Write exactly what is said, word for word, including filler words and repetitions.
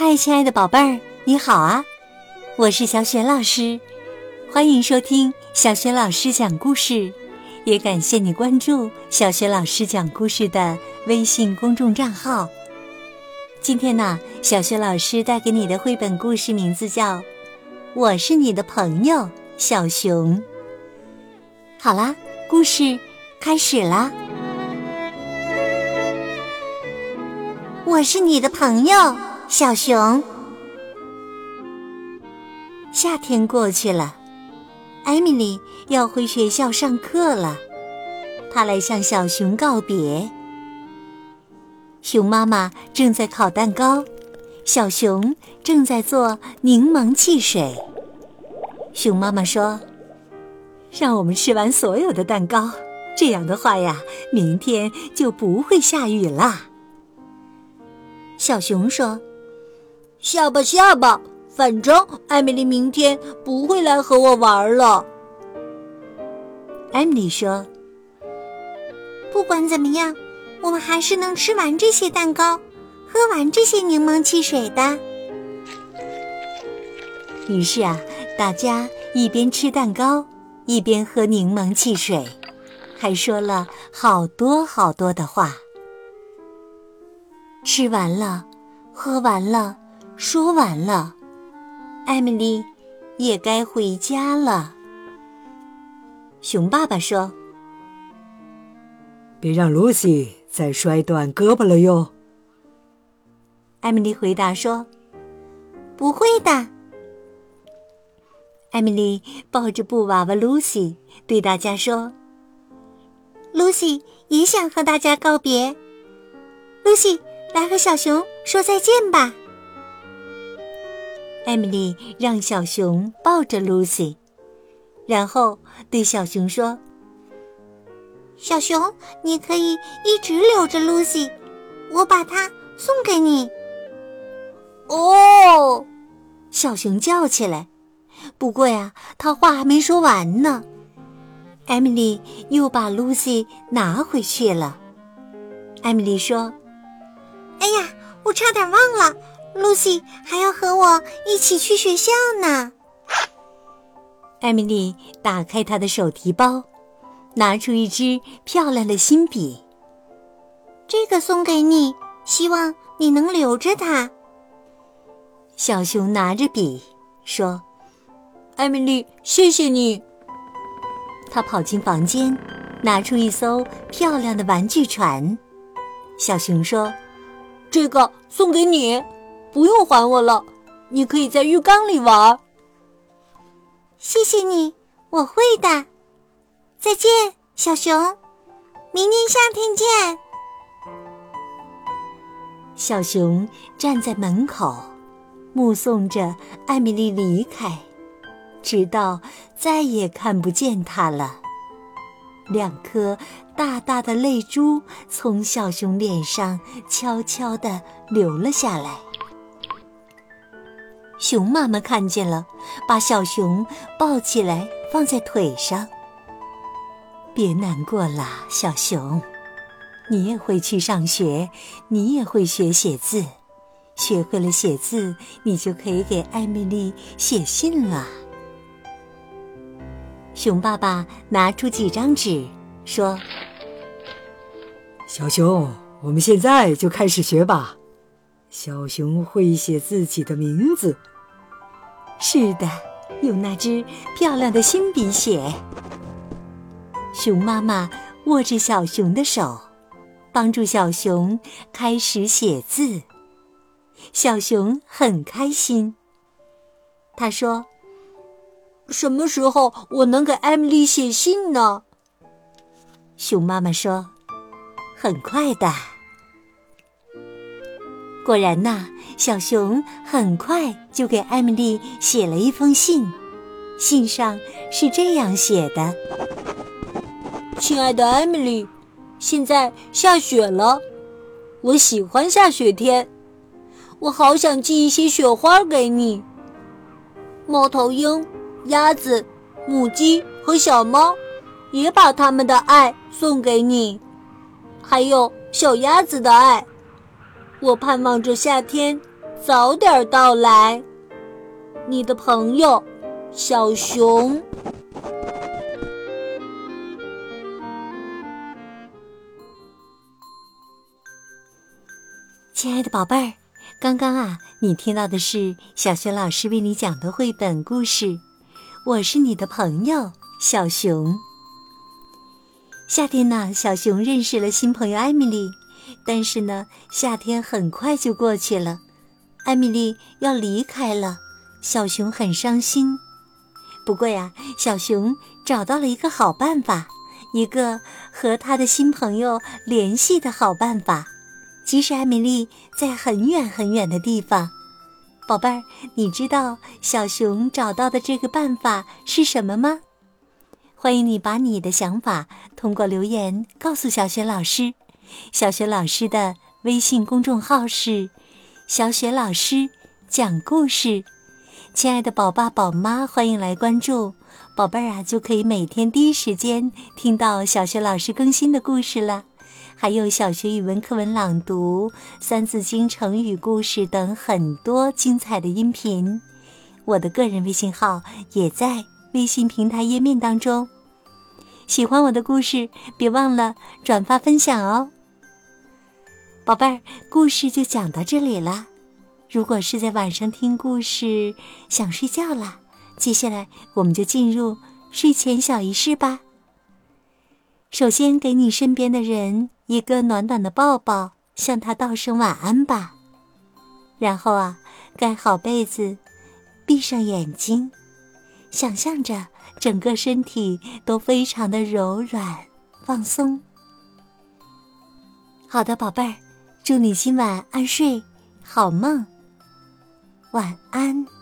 嗨，亲爱的宝贝儿，你好啊！我是小雪老师，欢迎收听小雪老师讲故事，也感谢你关注小雪老师讲故事的微信公众账号。今天呢，小雪老师带给你的绘本故事名字叫《我是你的朋友小熊》。好啦，故事开始啦！我是你的朋友小熊。夏天过去了，艾米丽要回学校上课了，她来向小熊告别。熊妈妈正在烤蛋糕，小熊正在做柠檬汽水。熊妈妈说，让我们吃完所有的蛋糕，这样的话呀，明天就不会下雨啦。小熊说， 下吧下吧，反正艾米丽明天不会来和我玩了。 艾米丽说， 不管怎么样，我们还是能吃完这些蛋糕，喝完这些柠檬汽水的。 于是啊，大家一边吃蛋糕，一边喝柠檬汽水，还说了好多好多的话。吃完了，喝完了，说完了，艾米丽也该回家了。熊爸爸说， 别让露西再摔断胳膊了哟。 艾米丽回答说， 不会的。 艾米丽抱着布娃娃露西对大家说， 露西也想和大家告别。露西，来和小熊说再见吧。 艾米丽让小熊抱着露西，然后对小熊说， 小熊，你可以一直留着露西，我把它送给你。 哦， 小熊叫起来。不过呀，他话还没说完呢，艾米丽又把露西拿回去了。艾米丽说， 哎呀，我差点忘了，露西还要和我一起去学校呢。 艾米丽打开她的手提包，拿出一支漂亮的新笔。 这个送给你，希望你能留着它。 小熊拿着笔说， 艾米丽，谢谢你。 他跑进房间，拿出一艘漂亮的玩具船。小熊说， 这个送给你，不用还我了，你可以在浴缸里玩。 谢谢你，我会的。再见，小熊，明年夏天见。 小熊站在门口，目送着艾米丽离开，直到再也看不见她了。两颗大大的泪珠从小熊脸上悄悄地流了下来。熊妈妈看见了，把小熊抱起来放在腿上。别难过啦，小熊，你也会去上学，你也会学写字，学会了写字，你就可以给艾米丽写信了。熊爸爸拿出几张纸说， 小熊，我们现在就开始学吧。小熊会写自己的名字。 是的，用那支漂亮的新笔写。熊妈妈握着小熊的手，帮助小熊开始写字。小熊很开心。他说， 什么时候我能给艾米丽写信呢？ 熊妈妈说，很快的。果然呐，小熊很快就给艾米丽写了一封信，信上是这样写的， 亲爱的艾米丽，现在下雪了，我喜欢下雪天，我好想寄一些雪花给你。猫头鹰、鸭子、母鸡和小猫也把他们的爱送给你，还有小鸭子的爱。我盼望着夏天早点到来。你的朋友，小熊。 亲爱的宝贝儿，刚刚啊，你听到的是小学老师为你讲的绘本故事。我是你的朋友小熊。夏天呢，小熊认识了新朋友艾米丽，但是呢，夏天很快就过去了，艾米丽要离开了，小熊很伤心。不过呀，小熊找到了一个好办法，一个和他的新朋友联系的好办法。即使艾米丽在很远很远的地方，宝贝儿，你知道小熊找到的这个办法是什么吗？欢迎你把你的想法通过留言告诉小雪老师。小雪老师的微信公众号是小雪老师讲故事。亲爱的宝爸宝妈，欢迎来关注，宝贝儿啊，就可以每天第一时间听到小雪老师更新的故事了。还有小学语文课文朗读、三字经、成语故事等很多精彩的音频。我的个人微信号也在微信平台页面当中。喜欢我的故事，别忘了转发分享哦。宝贝儿，故事就讲到这里了。如果是在晚上听故事想睡觉了，接下来我们就进入睡前小仪式吧。首先给你身边的人一个暖暖的抱抱，向他道声晚安吧。然后啊，盖好被子，闭上眼睛，想象着整个身体都非常的柔软放松。好的，宝贝儿，祝你今晚安睡好梦，晚安。